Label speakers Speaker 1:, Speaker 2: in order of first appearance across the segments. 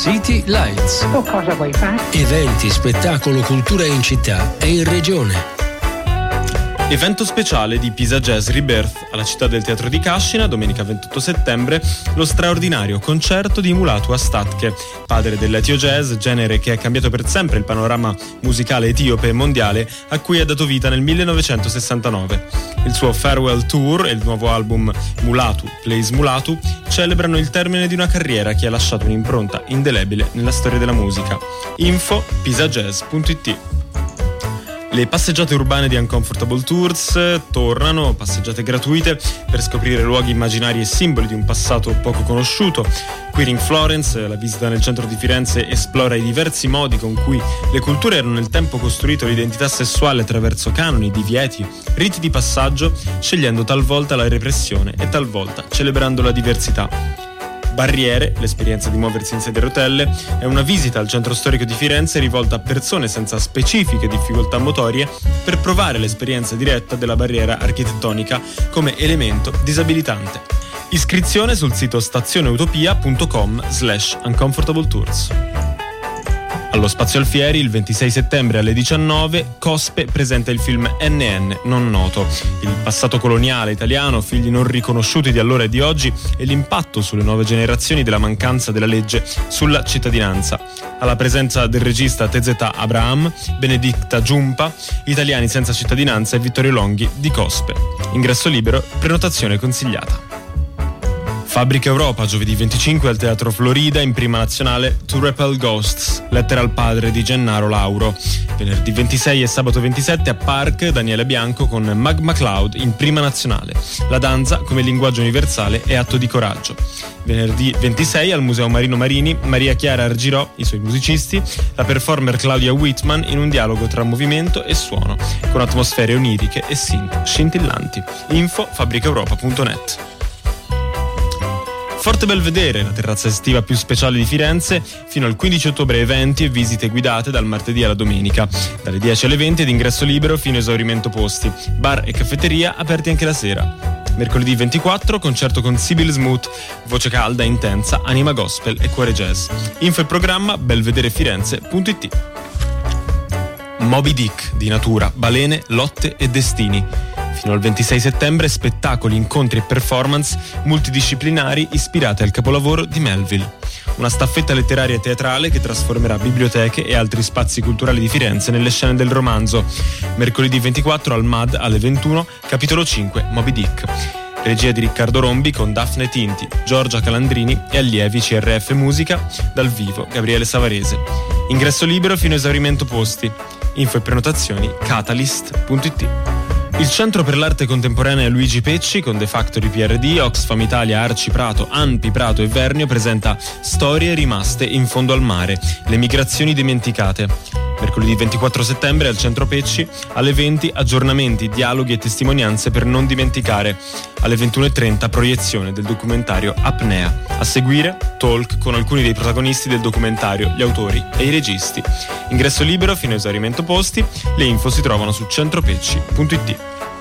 Speaker 1: City Lights.
Speaker 2: O cosa vuoi fare?
Speaker 1: Eventi, spettacolo, cultura in città e in regione.
Speaker 3: Evento speciale di Pisa Jazz Rebirth alla Città del Teatro di Cascina, domenica 28 settembre, lo straordinario concerto di Mulatu Astatke, padre dell'Ethio Jazz, genere che ha cambiato per sempre il panorama musicale etiope e mondiale, a cui ha dato vita nel 1969. Il suo Farewell Tour e il nuovo album Mulatu Plays Mulatu celebrano il termine di una carriera che ha lasciato un'impronta indelebile nella storia della musica. Info pisajazz.it. Le passeggiate urbane di Uncomfortable Tours tornano, passeggiate gratuite per scoprire luoghi immaginari e simboli di un passato poco conosciuto. Queering Florence, la visita nel centro di Firenze, esplora i diversi modi con cui le culture hanno nel tempo costruito l'identità sessuale attraverso canoni, divieti, riti di passaggio, scegliendo talvolta la repressione e talvolta celebrando la diversità. Barriere, l'esperienza di muoversi in sedia a rotelle, è una visita al centro storico di Firenze rivolta a persone senza specifiche difficoltà motorie per provare l'esperienza diretta della barriera architettonica come elemento disabilitante. Iscrizione sul sito stazioneutopia.com/uncomfortabletours. Allo Spazio Alfieri, il 26 settembre alle 19, Cospe presenta il film NN, non noto, il passato coloniale italiano, figli non riconosciuti di allora e di oggi, e l'impatto sulle nuove generazioni della mancanza della legge sulla cittadinanza. Alla presenza del regista Tezeta Abraham, Benedicta Giumpa, Italiani senza cittadinanza e Vittorio Longhi di Cospe. Ingresso libero, prenotazione consigliata. Fabbrica Europa, giovedì 25 al Teatro Florida, in prima nazionale To Repel Ghosts, lettera al padre di Gennaro Lauro. Venerdì 26 e sabato 27 a Park, Daniele Bianco con Magma Cloud in prima nazionale. La danza come linguaggio universale e atto di coraggio. Venerdì 26 al Museo Marino Marini, Maria Chiara Argirò, i suoi musicisti, la performer Claudia Whitman in un dialogo tra movimento e suono, con atmosfere oniriche e synth scintillanti. Info fabbricaeuropa.net. Forte Belvedere, la terrazza estiva più speciale di Firenze, fino al 15 ottobre eventi e visite guidate dal martedì alla domenica, dalle 10 alle 20 ed ingresso libero fino a esaurimento posti, bar e caffetteria aperti anche la sera. Mercoledì 24, concerto con Sibyl Smooth, voce calda e intensa, anima gospel e cuore jazz. Info e programma belvederefirenze.it. Moby Dick, di natura, balene, lotte e destini. Fino al 26 settembre spettacoli, incontri e performance multidisciplinari ispirate al capolavoro di Melville. Una staffetta letteraria e teatrale che trasformerà biblioteche e altri spazi culturali di Firenze nelle scene del romanzo. Mercoledì 24 al MAD alle 21, capitolo 5, Moby Dick. Regia di Riccardo Rombi con Daphne Tinti, Giorgia Calandrini e allievi CRF Musica, dal vivo Gabriele Savarese. Ingresso libero fino a esaurimento posti. Info e prenotazioni catalyst.it. Il Centro per l'Arte Contemporanea Luigi Pecci, con The Factory PRD, Oxfam Italia, Arci Prato, Anpi Prato e Vernio, presenta Storie rimaste in fondo al mare, le migrazioni dimenticate. Mercoledì 24 settembre al Centro Pecci, alle 20 aggiornamenti, dialoghi e testimonianze per non dimenticare. Alle 21:30 proiezione del documentario Apnea. A seguire talk con alcuni dei protagonisti del documentario, gli autori e i registi. Ingresso libero fino a esaurimento posti. Le info si trovano su centropecci.it.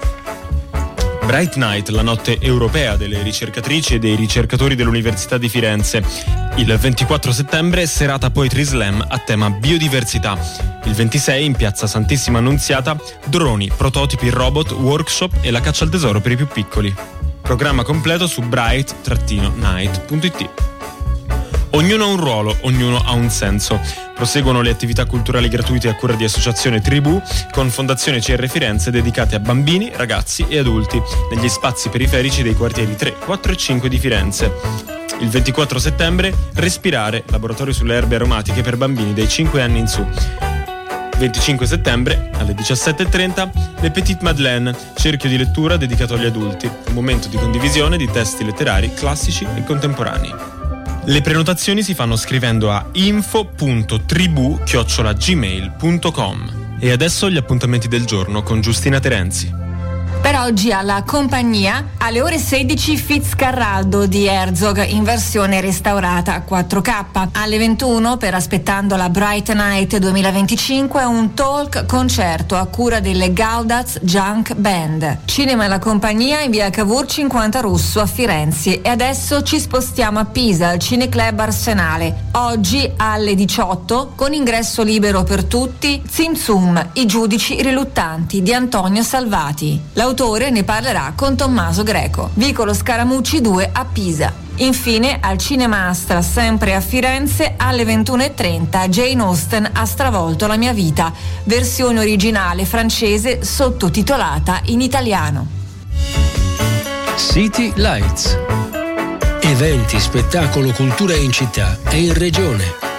Speaker 3: Bright Night, la notte europea delle ricercatrici e dei ricercatori dell'Università di Firenze. Il 24 settembre, serata Poetry Slam a tema biodiversità. Il 26 in piazza Santissima Annunziata, droni, prototipi, robot, workshop e la caccia al tesoro per i più piccoli. Programma completo su bright-night.it. Ognuno ha un ruolo, ognuno ha un senso. Proseguono le attività culturali gratuite a cura di Associazione Tribù con Fondazione CR Firenze dedicate a bambini, ragazzi e adulti negli spazi periferici dei quartieri 3, 4 e 5 di Firenze. Il 24 settembre, Respirare, laboratorio sulle erbe aromatiche per bambini dai 5 anni in su. 25 settembre, alle 17:30, Le Petite Madeleine, cerchio di lettura dedicato agli adulti, un momento di condivisione di testi letterari classici e contemporanei. Le prenotazioni si fanno scrivendo a info.tribù@gmail.com. E adesso gli appuntamenti del giorno con Giustina Terenzi.
Speaker 2: Per oggi alla compagnia, alle ore 16 Fitzcarraldo di Herzog in versione restaurata a 4K. Alle 21 per Aspettando la Bright Night 2025 un talk concerto a cura delle Gaudaz Junk Band. Cinema alla compagnia in via Cavour 50 Russo a Firenze. E adesso ci spostiamo a Pisa al Cineclub Arsenale. Oggi alle 18 con ingresso libero per tutti Tsum Tsum, i giudici riluttanti di Antonio Salvati. L'autore ne parlerà con Tommaso Greco. Vicolo Scaramucci 2 a Pisa. Infine al Cinema Astra, sempre a Firenze, alle 21:30 Jane Austen ha stravolto la mia vita, versione originale francese sottotitolata in italiano.
Speaker 1: City Lights. Eventi, spettacolo, cultura in città e in regione.